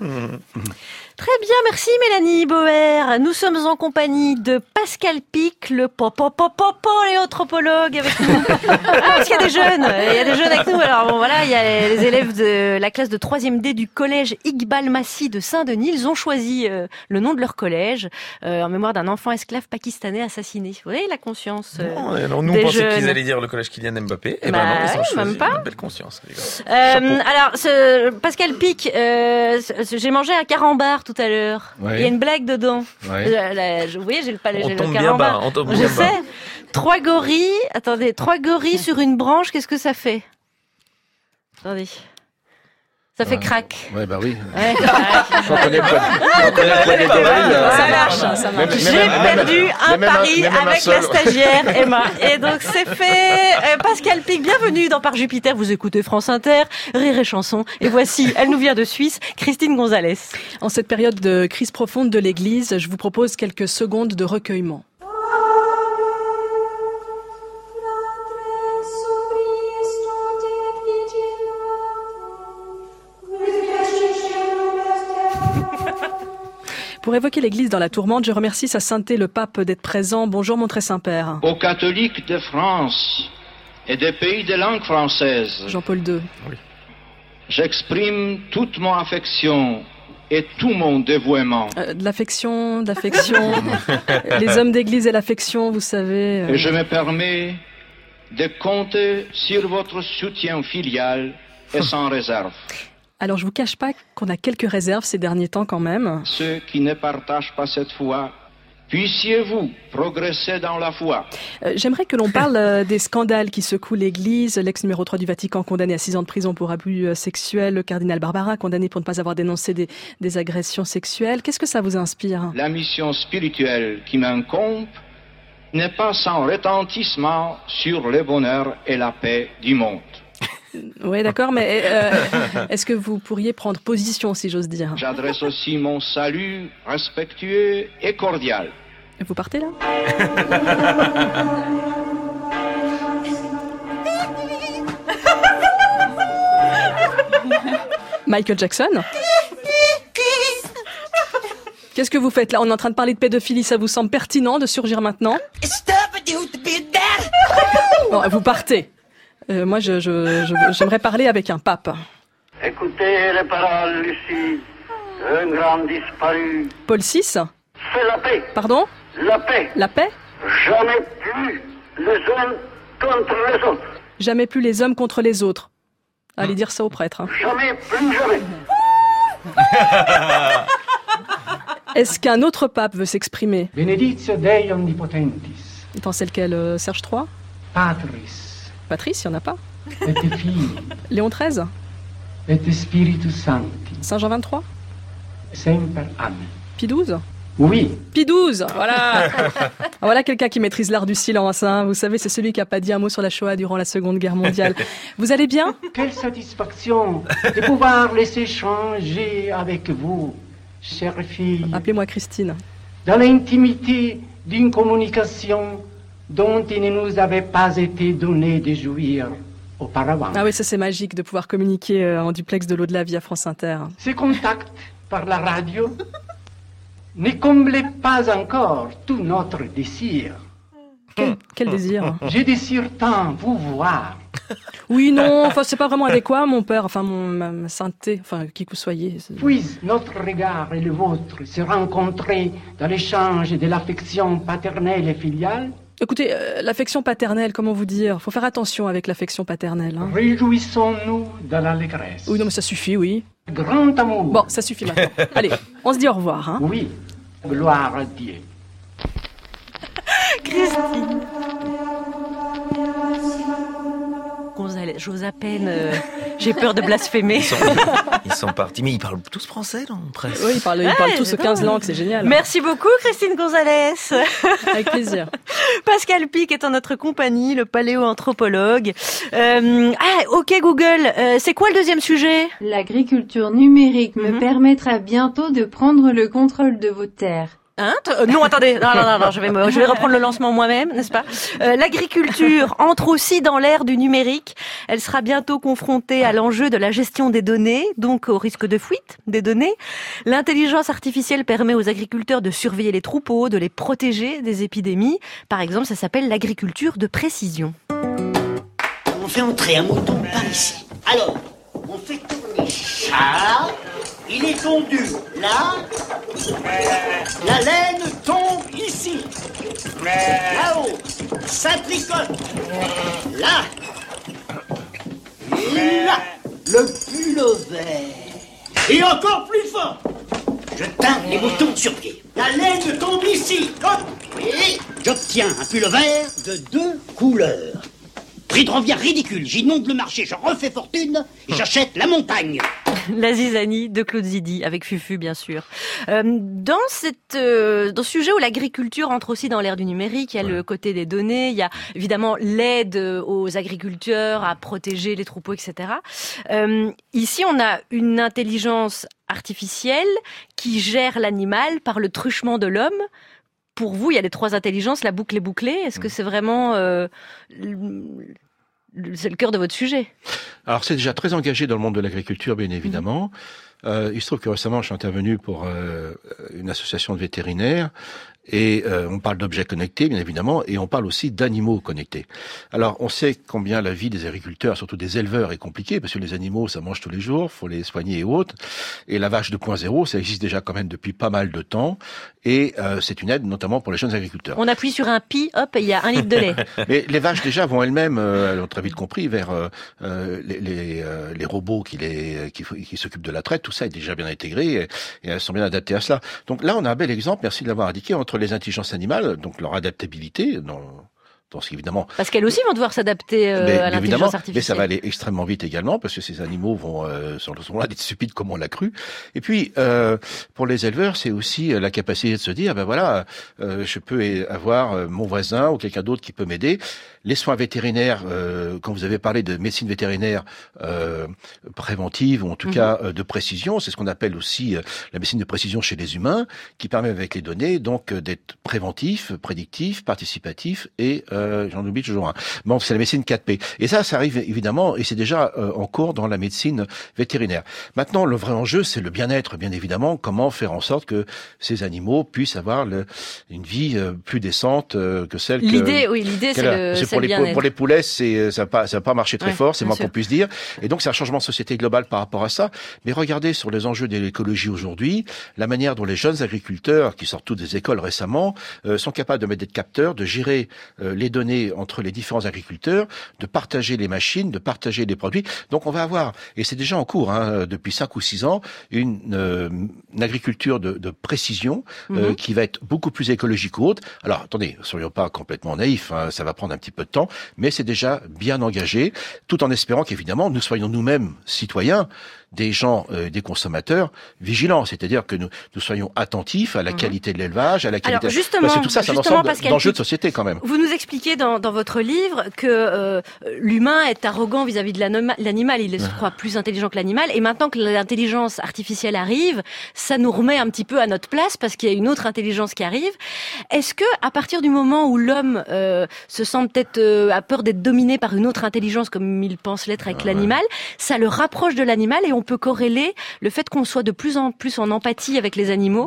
S1: Très bien, merci Mélanie Boer. Nous sommes en compagnie de Pascal Pic, le paléanthropologue avec nous. Parce qu'il y a des jeunes, avec nous. Alors bon voilà, il y a les élèves de la classe de 3e D du collège Iqbal Massi de Saint-Denis. Ils ont choisi aussi le nom de leur collège en mémoire d'un enfant esclave pakistanais assassiné. Vous voyez la conscience
S2: Non, alors nous, on
S1: des
S2: pensait
S1: jeunes.
S2: qu'ils allaient dire le collège Kylian Mbappé. Et
S1: Bah
S2: non, ils ont
S1: ouais,
S2: choisi
S1: même pas.
S2: une belle conscience. Les gars.
S1: Alors, Pascal Pic, j'ai mangé un carambar tout à l'heure.
S11: Ouais.
S1: Il y a une blague dedans.
S11: Ouais.
S1: Vous voyez, j'ai le palais,
S2: On
S1: j'ai le
S2: tombe bien
S1: carambar.
S2: bas, on tombe
S1: Je
S2: bien
S1: sais.
S2: bas.
S1: 3 gorilles sur une branche, qu'est-ce que ça fait? Attendez. Ça fait crack.
S11: Ouais, bah oui.
S1: Ouais.
S11: Quand on est poids des gorilles,
S1: Ça marche, ça marche. J'ai perdu un pari avec la stagiaire Emma. Et donc c'est fait. Pascal Pic, bienvenue dans Par Jupiter. Vous écoutez France Inter, Rire et Chanson. Et voici, elle nous vient de Suisse, Christine Gonzalez.
S7: En cette période de crise profonde de l'Église, je vous propose quelques secondes de recueillement. Pour évoquer l'Église dans la tourmente, je remercie sa sainteté le pape d'être présent. Bonjour mon très Saint-Père.
S20: Aux catholiques de France et des pays de langue française,
S7: Jean-Paul II.
S2: Oui.
S20: j'exprime toute mon affection et tout mon dévouement.
S7: De l'affection. Les hommes d'église et l'affection, vous savez.
S20: Et je me permets de compter sur votre soutien filial et sans réserve.
S7: Alors je vous cache pas qu'on a quelques réserves ces derniers temps quand même.
S20: Ceux qui ne partagent pas cette foi, puissiez-vous progresser dans la foi.
S7: J'aimerais que l'on parle des scandales qui secouent l'Église. L'ex numéro 3 du Vatican condamné à 6 ans de prison pour abus sexuels. Le cardinal Barbara condamné pour ne pas avoir dénoncé des agressions sexuelles. Qu'est-ce que ça vous inspire?
S20: La mission spirituelle qui m'incombe n'est pas sans retentissement sur le bonheur et la paix du monde.
S7: Oui, d'accord, mais est-ce que vous pourriez prendre position, si j'ose dire?
S20: J'adresse aussi mon salut respectueux et cordial.
S7: Et vous partez là? Michael Jackson? Qu'est-ce que vous faites là? On est en train de parler de pédophilie, ça vous semble pertinent de surgir maintenant? Bon, vous partez. Moi, j'aimerais parler avec un pape.
S21: Écoutez les paroles ici d'un grand disparu.
S7: Paul VI?
S21: C'est la paix.
S7: Pardon?
S21: La paix.
S7: La paix?
S21: Jamais plus les uns contre les autres.
S7: Jamais plus les hommes contre les autres. Allez dire ça au prêtre. Hein.
S21: Jamais plus jamais.
S7: Est-ce qu'un autre pape veut s'exprimer?
S21: Benedictio Dei omnipotentis.
S7: Attends, c'est lequel? Serge III?
S21: Patris.
S7: Patrice, il n'y en a pas.
S21: Et Filii.
S7: Léon XIII?
S21: Et Spiritus Sancti.
S7: Saint Jean XXIII?
S21: Semper Amen.
S7: Pie XII?
S21: Oui.
S7: Pie XII, voilà. Voilà quelqu'un qui maîtrise l'art du silence. Hein. Vous savez, c'est celui qui n'a pas dit un mot sur la Shoah durant la Seconde Guerre mondiale. Vous allez bien?
S21: Quelle satisfaction de pouvoir les échanger avec vous, chère fille.
S7: Appelez-moi Christine.
S21: Dans l'intimité d'une communication dont il ne nous avait pas été donné de jouir auparavant.
S7: Ah oui, ça c'est magique de pouvoir communiquer en duplex de l'au-delà via France Inter.
S21: Ces contacts par la radio ne comblaient pas encore tout notre désir.
S7: Quel désir?
S21: Je désire tant vous voir.
S7: Oui, non, enfin c'est pas vraiment adéquat, mon père, enfin ma sainteté, enfin qui que vous soyez.
S21: Puisse notre regard et le vôtre se rencontrer dans l'échange de l'affection paternelle et filiale.
S7: Écoutez, l'affection paternelle, comment vous dire? Faut faire attention avec l'affection paternelle. Hein.
S21: Réjouissons-nous de l'allégresse.
S7: Oui, non, mais ça suffit, oui.
S21: Grand amour.
S7: Bon, ça suffit maintenant. Allez, on se dit au revoir. Hein.
S21: Oui, gloire à Dieu.
S1: Christine Gonzalez, j'ose à peine. J'ai peur de blasphémer.
S2: Ils sont partis, mais ils parlent tous français, là, presque.
S7: Oui, ils parlent tous 15 langues, c'est génial.
S1: Merci beaucoup, Christine Gonzalez.
S7: Avec plaisir.
S1: Pascal Pic est en notre compagnie, le paléoanthropologue. Ok Google, c'est quoi le deuxième sujet?
S12: L'agriculture numérique me permettra bientôt de prendre le contrôle de vos terres.
S1: Hein? Non, attendez, non, je vais reprendre le lancement moi-même, n'est-ce pas? L'agriculture entre aussi dans l'ère du numérique. Elle sera bientôt confrontée à l'enjeu de la gestion des données, donc au risque de fuite des données. L'intelligence artificielle permet aux agriculteurs de surveiller les troupeaux, de les protéger des épidémies. Par exemple, ça s'appelle l'agriculture de précision.
S22: On fait entrer un mouton par ici. Alors, on fait tourner ça. Il est tondu là. La laine tombe ici. Là-haut. Ça tricote. Là. Et là. Le pullover. Et encore plus fort. Je teins les moutons sur pied. La laine tombe ici. Hop. Et j'obtiens un pullover de 2 couleurs. Prix de revient ridicule. J'inonde le marché, je refais fortune et j'achète la montagne.
S1: La zizanie de Claude Zidi, avec Fufu, bien sûr. Dans ce sujet où l'agriculture entre aussi dans l'ère du numérique, il y a le côté des données, il y a évidemment l'aide aux agriculteurs à protéger les troupeaux, etc. Ici, on a une intelligence artificielle qui gère l'animal par le truchement de l'homme. Pour vous, il y a les 3 intelligences, la boucle est bouclée. Est-ce que c'est vraiment c'est le cœur de votre sujet?
S11: Alors c'est déjà très engagé dans le monde de l'agriculture, bien évidemment. Il se trouve que récemment, je suis intervenu pour une association de vétérinaires et on parle d'objets connectés, bien évidemment, et on parle aussi d'animaux connectés. Alors, on sait combien la vie des agriculteurs, surtout des éleveurs, est compliquée, parce que les animaux, ça mange tous les jours, faut les soigner et autres. Et la vache 2.0, ça existe déjà quand même depuis pas mal de temps, et c'est une aide notamment pour les jeunes agriculteurs.
S1: On appuie sur un pi, hop, il y a 1 litre de lait.
S11: Mais les vaches déjà vont elles-mêmes, elles ont très vite compris, vers les robots qui s'occupent de la traite. Tout ça est déjà bien intégré et elles sont bien adaptées à cela. Donc là, on a un bel exemple, merci de l'avoir indiqué, entre les intelligences animales, donc leur adaptabilité dans ce évidemment.
S1: Parce qu'elles aussi vont devoir s'adapter à l'intelligence artificielle.
S11: Mais ça va aller extrêmement vite également, parce que ces animaux sont là d'être stupides comme on l'a cru. Et puis, pour les éleveurs, c'est aussi la capacité de se dire, ben voilà, je peux avoir mon voisin ou quelqu'un d'autre qui peut m'aider. Les soins vétérinaires, quand vous avez parlé de médecine vétérinaire préventive, ou en tout cas de précision, c'est ce qu'on appelle aussi la médecine de précision chez les humains, qui permet avec les données donc d'être préventif, prédictif, participatif et j'en oublie toujours un. Bon, c'est la médecine 4P. Et ça arrive évidemment, et c'est déjà en cours dans la médecine vétérinaire. Maintenant, le vrai enjeu, c'est le bien-être, bien évidemment. Comment faire en sorte que ces animaux puissent avoir une vie plus décente que celle que...
S1: L'idée, c'est le bien-être.
S11: Pour les poulets, ça va pas marcher très fort, c'est moins qu'on puisse dire. Et donc, c'est un changement de société global par rapport à ça. Mais regardez sur les enjeux de l'écologie aujourd'hui, la manière dont les jeunes agriculteurs, qui sortent tous des écoles récemment, sont capables de mettre des capteurs, de gérer les données entre les différents agriculteurs, de partager les machines, de partager les produits. Donc on va avoir, et c'est déjà en cours depuis 5 ou 6 ans, une agriculture de précision qui va être beaucoup plus écologique ou autre. Alors attendez, soyons pas complètement naïfs, ça va prendre un petit peu de temps, mais c'est déjà bien engagé, tout en espérant qu'évidemment nous soyons nous-mêmes citoyens, des gens, des consommateurs vigilants, c'est-à-dire que nous soyons attentifs à la qualité de l'élevage, à la qualité.
S1: Alors justement,
S11: parce que tout ça, c'est un ensemble d'enjeux de société quand même.
S1: Vous nous expliquez dans votre livre que l'humain est arrogant vis-à-vis de l'animal, il se croit plus intelligent que l'animal, et maintenant que l'intelligence artificielle arrive, ça nous remet un petit peu à notre place parce qu'il y a une autre intelligence qui arrive. Est-ce que à partir du moment où l'homme se sent peut-être a peur d'être dominé par une autre intelligence comme il pense l'être avec l'animal, ça le rapproche de l'animal et on peut corréler le fait qu'on soit de plus en plus en empathie avec les animaux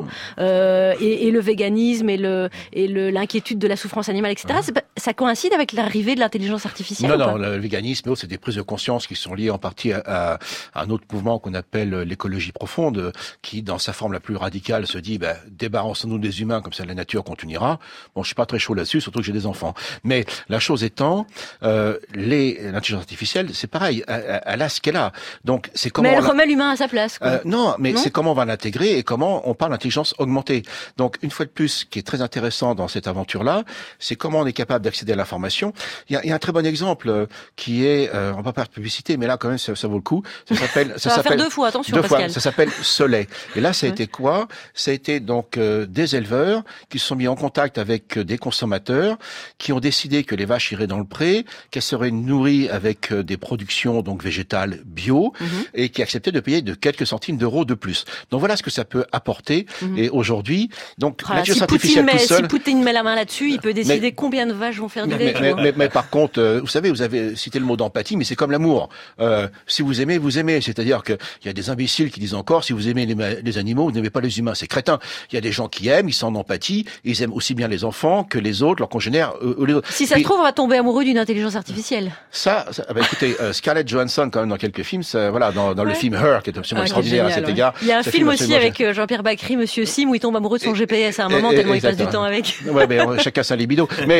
S1: et le véganisme et l'inquiétude de la souffrance animale, etc. Ça coïncide avec l'arrivée de l'intelligence artificielle?
S11: Non, le véganisme, c'est des prises de conscience qui sont liées en partie à un autre mouvement qu'on appelle l'écologie profonde, qui, dans sa forme la plus radicale, se dit débarrassons-nous des humains, comme ça la nature continuera. Bon, je suis pas très chaud là-dessus, surtout que j'ai des enfants. Mais la chose étant, l'intelligence artificielle, c'est pareil, elle a ce qu'elle a. Donc c'est comment.
S1: Mais elle remet l'humain à sa place.
S11: Non, c'est comment on va l'intégrer et comment on parle d'intelligence augmentée. Donc une fois de plus, ce qui est très intéressant dans cette aventure-là, c'est comment on est capable d'accéder à l'information. Il y a un très bon exemple qui est, on va pas faire de publicité, mais là quand même ça vaut le coup. Ça s'appelle.
S1: Ça va faire 2 fois, attention, Pascal.
S11: Ça s'appelle Soleil. Et là, ça a été quoi? Ça a été donc des éleveurs qui se sont mis en contact avec des consommateurs, qui ont décidé que les vaches iraient dans le pré, qu'elles seraient nourries avec des productions donc végétales bio, et qui acceptaient de payer de quelques centimes d'euros de plus. Donc voilà ce que ça peut apporter. Et aujourd'hui, donc l'intelligence artificielle tout seul.
S1: Si Poutine met la main là-dessus, il peut décider combien de vaches vaches vont faire du lait.
S11: Mais par contre, vous avez cité le mot d'empathie, mais c'est comme l'amour. Si vous aimez, vous aimez. C'est-à-dire qu'il y a des imbéciles qui disent encore, si vous aimez les animaux, vous n'aimez pas les humains. C'est crétin. Il y a des gens qui aiment, ils sont en empathie, et ils aiment aussi bien les enfants que les autres, leurs congénères. Les autres.
S1: Si ça se trouve, on va tomber amoureux d'une intelligence artificielle.
S11: Écoutez, Scarlett Johansson, quand même, dans quelques films, dans le film Her, qui est absolument extraordinaire à cet égard.
S1: Il y a un film aussi avec Jean-Pierre Bacry, Monsieur Sim, où il tombe amoureux de son GPS à un moment, tellement il passe du temps avec.
S11: Ouais, mais chacun sa libido. Mais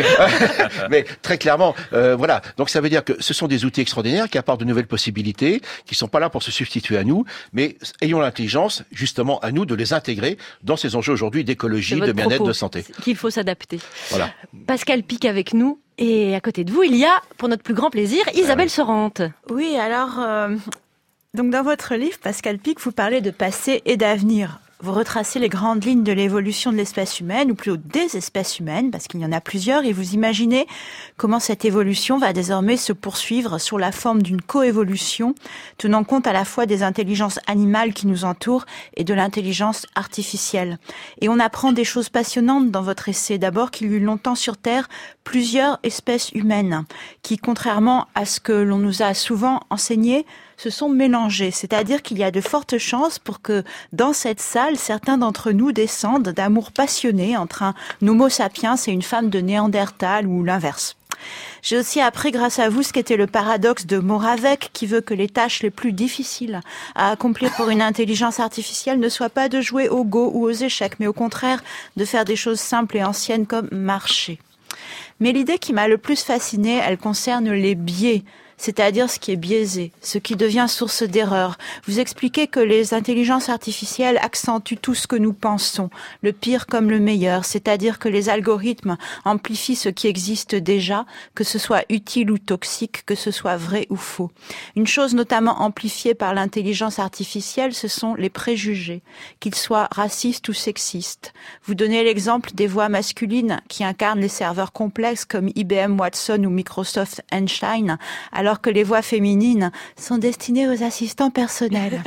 S11: très clairement, voilà. Donc ça veut dire que ce sont des outils extraordinaires qui apportent de nouvelles possibilités, qui sont pas là pour se substituer à nous, mais ayons l'intelligence, justement, à nous de les intégrer dans ces enjeux aujourd'hui d'écologie, de bien-être, de santé.
S1: Qu'il faut s'adapter.
S11: Voilà.
S1: Pascal Pic avec nous. Et à côté de vous, il y a, pour notre plus grand plaisir, Isabelle Sorante.
S9: Oui, alors, donc dans votre livre, Pascal Pic, vous parlez de passé et d'avenir. Vous retracez les grandes lignes de l'évolution de l'espèce humaine, ou plutôt des espèces humaines, parce qu'il y en a plusieurs, et vous imaginez comment cette évolution va désormais se poursuivre sous la forme d'une coévolution, tenant compte à la fois des intelligences animales qui nous entourent et de l'intelligence artificielle. Et on apprend des choses passionnantes dans votre essai. D'abord qu'il y eut longtemps sur Terre plusieurs espèces humaines, qui, contrairement à ce que l'on nous a souvent enseigné, se sont mélangés. C'est-à-dire qu'il y a de fortes chances pour que dans cette salle, certains d'entre nous descendent d'amour passionné entre un Homo sapiens et une femme de Néandertal ou l'inverse. J'ai aussi appris grâce à vous ce qu'était le paradoxe de Moravec, qui veut que les tâches les plus difficiles à accomplir pour une intelligence artificielle ne soient pas de jouer au go ou aux échecs, mais au contraire de faire des choses simples et anciennes comme marcher. Mais l'idée qui m'a le plus fascinée, elle concerne les biais, c'est-à-dire ce qui est biaisé, ce qui devient source d'erreur. Vous expliquez que les intelligences artificielles accentuent tout ce que nous pensons, le pire comme le meilleur, c'est-à-dire que les algorithmes amplifient ce qui existe déjà, que ce soit utile ou toxique, que ce soit vrai ou faux. Une chose notamment amplifiée par l'intelligence artificielle, ce sont les préjugés, qu'ils soient racistes ou sexistes. Vous donnez l'exemple des voix masculines qui incarnent les serveurs complexes comme IBM Watson ou Microsoft Einstein, alors que les voix féminines sont destinées aux assistants personnels.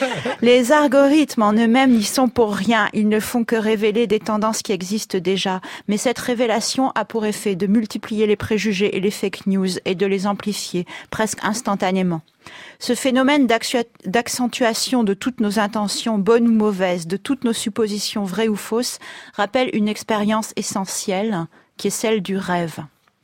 S9: Les algorithmes en eux-mêmes n'y sont pour rien, ils ne font que révéler des tendances qui existent déjà, mais cette révélation a pour effet de multiplier les préjugés et les fake news et de les amplifier presque instantanément. Ce phénomène d'accentuation de toutes nos intentions, bonnes ou mauvaises, de toutes nos suppositions vraies ou fausses, rappelle une expérience essentielle qui est celle du rêve.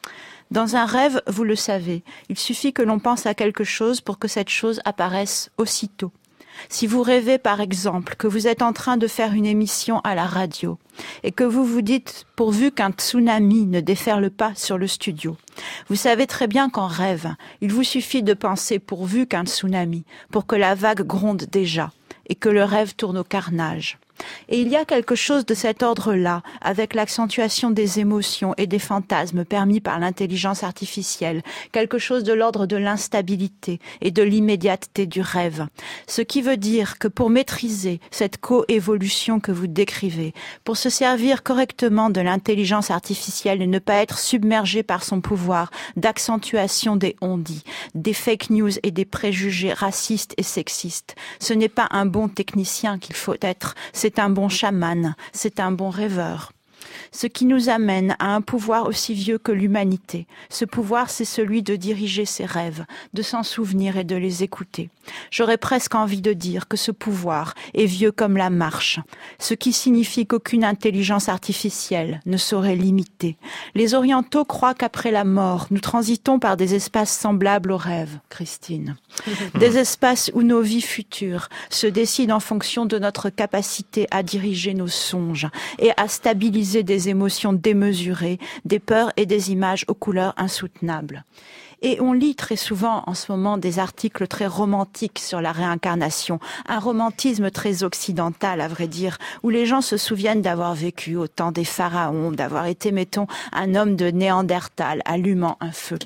S9: Dans un rêve, vous le savez, il suffit que l'on pense à quelque chose pour que cette chose apparaisse aussitôt. Si vous rêvez par exemple que vous êtes en train de faire une émission à la radio et que vous vous dites pourvu qu'un tsunami ne déferle pas sur le studio, vous savez très bien qu'en rêve, il vous suffit de penser pourvu qu'un tsunami pour que la vague gronde déjà et que le rêve tourne au carnage. Et il y a quelque chose de cet ordre-là, avec l'accentuation des émotions et des fantasmes permis par l'intelligence artificielle, quelque chose de l'ordre de l'instabilité et de l'immédiateté du rêve. Ce qui veut dire que pour maîtriser cette coévolution que vous décrivez, pour se servir correctement de l'intelligence artificielle et ne pas être submergé par son pouvoir d'accentuation des on-dit, des fake news et des préjugés racistes et sexistes, ce n'est pas un bon technicien qu'il faut être, c'est un bon chaman, c'est un bon rêveur. Ce qui nous amène à un pouvoir aussi vieux que l'humanité. Ce pouvoir, c'est celui de diriger ses rêves, de s'en souvenir et de les écouter. J'aurais presque envie de dire que ce pouvoir est vieux comme la marche, ce qui signifie qu'aucune intelligence artificielle ne saurait l'imiter. Les orientaux croient qu'après la mort, nous transitons par des espaces semblables aux rêves, Christine. Des espaces où nos vies futures se décident en fonction de notre capacité à diriger nos songes et à stabiliser des émotions démesurées, des peurs et des images aux couleurs insoutenables. Et on lit très souvent en ce moment des articles très romantiques sur la réincarnation, un romantisme très occidental à vrai dire, où les gens se souviennent d'avoir vécu au temps des pharaons, d'avoir été, mettons, un homme de Néandertal allumant un feu.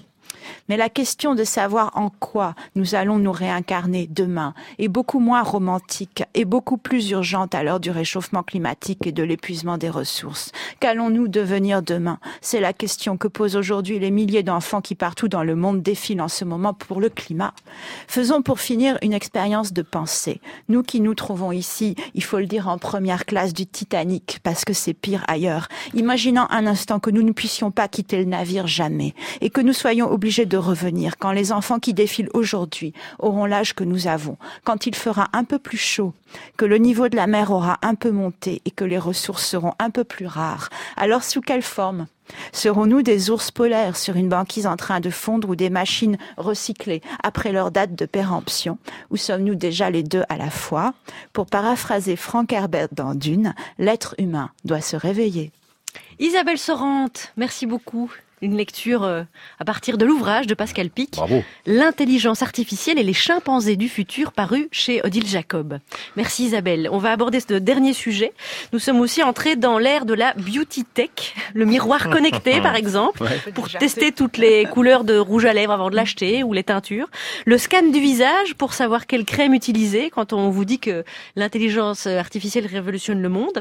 S9: Mais la question de savoir en quoi nous allons nous réincarner demain est beaucoup moins romantique et beaucoup plus urgente à l'heure du réchauffement climatique et de l'épuisement des ressources. Qu'allons-nous devenir demain? C'est la question que posent aujourd'hui les milliers d'enfants qui partout dans le monde défilent en ce moment pour le climat. Faisons pour finir une expérience de pensée. Nous qui nous trouvons ici, il faut le dire, en première classe du Titanic, parce que c'est pire ailleurs. Imaginons un instant que nous ne puissions pas quitter le navire jamais et que nous soyons obligés de revenir quand les enfants qui défilent aujourd'hui auront l'âge que nous avons, quand il fera un peu plus chaud, que le niveau de la mer aura un peu monté et que les ressources seront un peu plus rares. Alors sous quelle forme? Serons-nous des ours polaires sur une banquise en train de fondre ou des machines recyclées après leur date de péremption? Ou sommes-nous déjà les deux à la fois? Pour paraphraser Frank Herbert dans Dune, l'être humain doit se réveiller.
S1: Isabelle Sorante, merci beaucoup. Une lecture à partir de l'ouvrage de Pascal Pic,
S11: Bravo.
S1: L'intelligence artificielle et les chimpanzés du futur, paru chez Odile Jacob. Merci Isabelle. On va aborder ce dernier sujet. Nous sommes aussi entrés dans l'ère de la beauty tech, le miroir connecté par exemple, pour tester toutes les couleurs de rouge à lèvres avant de l'acheter ou les teintures. Le scan du visage pour savoir quelle crème utiliser quand on vous dit que l'intelligence artificielle révolutionne le monde.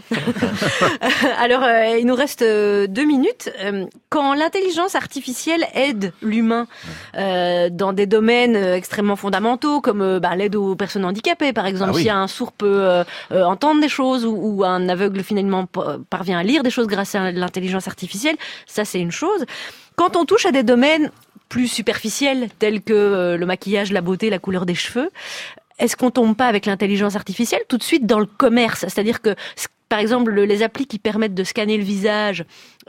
S1: Alors, il nous reste 2 minutes. Quand l'intelligence artificielle aide l'humain dans des domaines extrêmement fondamentaux comme l'aide aux personnes handicapées par exemple. Si un sourd peut entendre des choses ou un aveugle finalement parvient à lire des choses grâce à l'intelligence artificielle, ça c'est une chose. Quand on touche à des domaines plus superficiels tels que le maquillage, la beauté, la couleur des cheveux, est-ce qu'on tombe pas avec l'intelligence artificielle tout de suite dans le commerce? C'est-à-dire que par exemple, les applis qui permettent de scanner le visage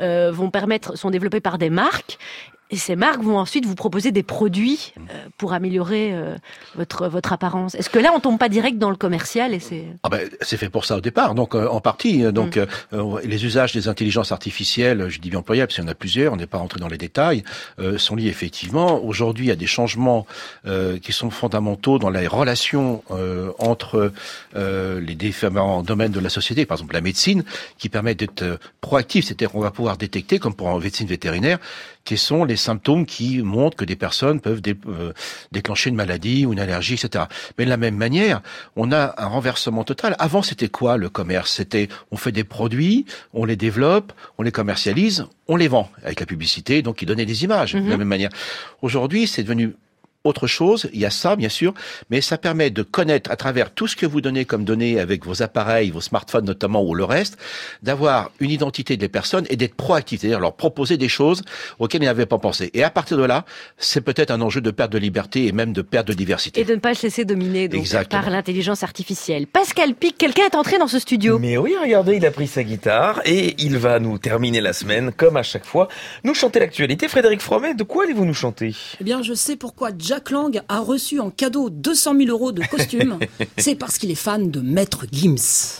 S1: sont développées par des marques. Et ces marques vont ensuite vous proposer des produits pour améliorer votre apparence. Est-ce que là, on tombe pas direct dans le commercial et
S11: c'est fait pour ça au départ, donc en partie. Donc les usages des intelligences artificielles, je dis bien employables, parce qu'il y en a plusieurs, on n'est pas rentré dans les détails, sont liés effectivement aujourd'hui à des changements qui sont fondamentaux dans les relations entre les différents domaines de la société. Par exemple, la médecine, qui permet d'être proactif, c'est-à-dire qu'on va pouvoir détecter, comme pour en médecine vétérinaire, quels sont les symptômes qui montrent que des personnes peuvent déclencher une maladie ou une allergie, etc. Mais de la même manière, on a un renversement total. Avant, c'était quoi le commerce? C'était, on fait des produits, on les développe, on les commercialise, on les vend avec la publicité, donc ils donnaient des images de la même manière. Aujourd'hui, c'est devenu autre chose, il y a ça bien sûr, mais ça permet de connaître à travers tout ce que vous donnez comme données avec vos appareils, vos smartphones notamment ou le reste, d'avoir une identité des personnes et d'être proactif, c'est-à-dire leur proposer des choses auxquelles ils n'avaient pas pensé. Et à partir de là, c'est peut-être un enjeu de perte de liberté et même de perte de diversité.
S1: Et de ne pas se laisser dominer donc, par l'intelligence artificielle. Pascal Pic, quelqu'un est entré dans ce studio.
S2: Mais oui, regardez, il a pris sa guitare et il va nous terminer la semaine, comme à chaque fois, nous chanter l'actualité. Frédéric Fromet, de quoi allez-vous nous chanter?
S3: Eh bien, je sais pourquoi Jack Lang a reçu en cadeau 200 000 euros de costume. C'est parce qu'il est fan de Maître Gims.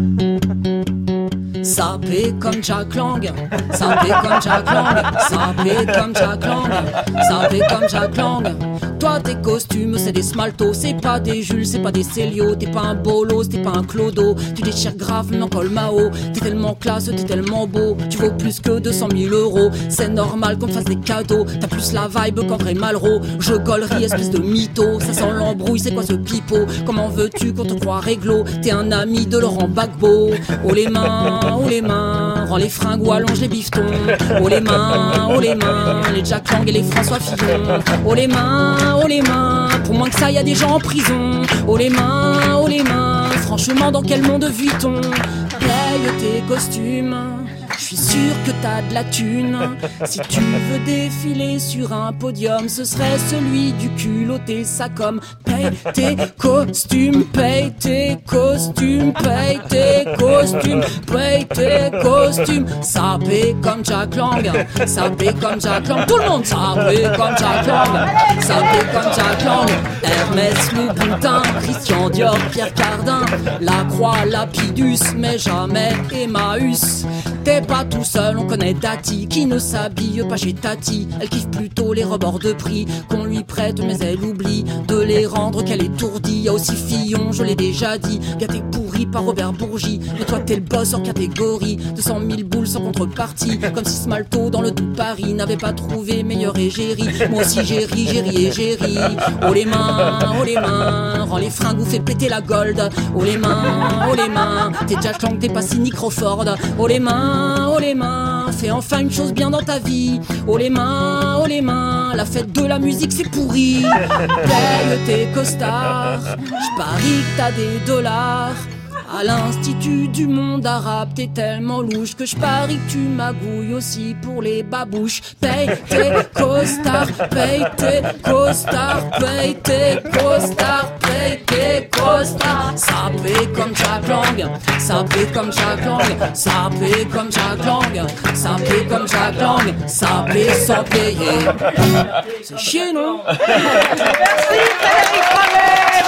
S3: Sapé comme Jack Lang, sapé comme Jack Lang, sapé comme Jack Lang, sapé comme Jack Lang. Toi tes costumes c'est des smaltos, c'est pas des Jules, c'est pas des Célio. T'es pas un bolos, t'es pas un clodo. Tu déchires grave non col Mao. T'es tellement classe, t'es tellement beau. Tu vaux plus que 200 000 euros. C'est normal qu'on te fasse des cadeaux. T'as plus la vibe qu'André Malraux. Je gollerie espèce de mytho. Ça sent l'embrouille, c'est quoi ce pipeau? Comment veux-tu qu'on te croit réglo? T'es un ami de Laurent Gbagbo. Oh les mains, rends les fringues ou allonge les bifetons. Oh les mains, les Jack Lang et les François Fillon. Oh les mains, pour moins que ça y a des gens en prison. Oh les mains, franchement dans quel monde vit-on? Paye tes costumes, je suis sûr que t'as de la thune. Si tu veux défiler sur un podium, ce serait celui du culotté Sacom. Paye tes costumes, paye tes costumes, paye tes costumes, paye tes costumes. Sapé comme Jack Lang, sapé comme Jack Lang. Tout le monde sapé comme Jack Lang, sapé comme Jack Lang. Hermès, Louboutin, Christian Dior, Pierre Cardin, La Croix, Lapidus, mais jamais Emmaüs. T'es pas tout seul, on connaît Dati qui ne s'habille pas chez Tati. Elle kiffe plutôt les robes hors de prix qu'on lui prête, mais elle oublie de les rendre qu'elle est tourdie. Y'a aussi Fillon, je l'ai déjà dit, gâté pourri par Robert Bourgi. Mais toi t'es le boss hors catégorie, 200 000 boules sans contrepartie. Comme si Smalto dans le doux Paris n'avait pas trouvé meilleur égérie. Moi aussi j'ai ri et j'ai ri. Oh les mains, rends les fringues ou fais péter la gold. Oh les mains, t'es Jack Lang, t'es pas Sidney Crawford. Oh les mains, fais enfin une chose bien dans ta vie. Oh les mains, la fête de la musique c'est pourri. Paye tes costards, j'parie que t'as des dollars. À l'Institut du monde arabe, t'es tellement louche que j'parie que tu magouilles aussi pour les babouches. Paye tes costards, paye tes costards, paye tes costards, paye tes costards. Ça paie comme Jack Lang, ça paie comme Jack Lang, ça paie comme Jack Lang, ça paie comme Jack Lang, ça paie sans payer. C'est chier, non?
S1: Merci Frédéric Fromet.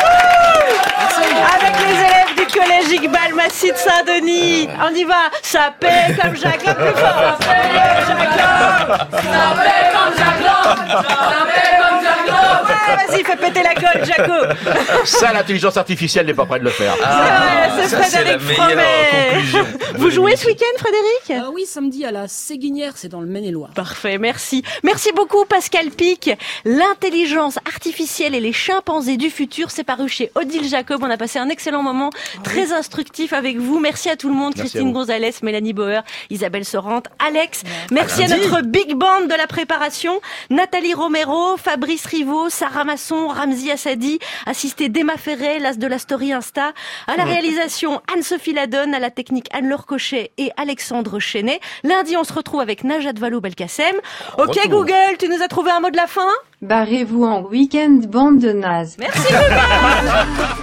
S1: Avec les élèves du collège Iqbal Massid Saint-Denis. On y va. Ça paie comme Jack Lang, plus fort. Ça paie comme Jack Lang. Ça paie comme Jack Lang. Ça paie comme Jack Lang. Ouais, vas-y, fais péter la gueule, Jaco.
S11: Ça, l'intelligence artificielle n'est pas près de le faire.
S1: C'est Frédéric Fromet. Vous jouez ce week-end, Frédéric?
S3: Oui, samedi à la Séguinière, c'est dans le Maine-et-Loire.
S1: Parfait, merci. Merci beaucoup, Pascal Pic. L'intelligence artificielle et les chimpanzés du futur, c'est paru chez Odile Jacob. On a passé un excellent moment, très instructif avec vous. Merci à tout le monde.
S11: Merci
S1: Christine Gonzalez, Mélanie Bauer, Isabelle Sorante, Alex. Merci à notre big band de la préparation. Nathalie Romero, Fabrice Rivaud, Sarah Masson, Ramzi Assadi, assisté d'Emma Ferret, l'as de la story Insta. À la réalisation, Anne-Sophie Ladonne, à la technique Anne-Laure Cochet et Alexandre Chenet. Lundi, on se retrouve avec Najat Vallaud-Belkacem. Ok, Google, tu nous as trouvé un mot de la fin?
S12: Barrez-vous en week-end, bande de nazes.
S1: Merci Google.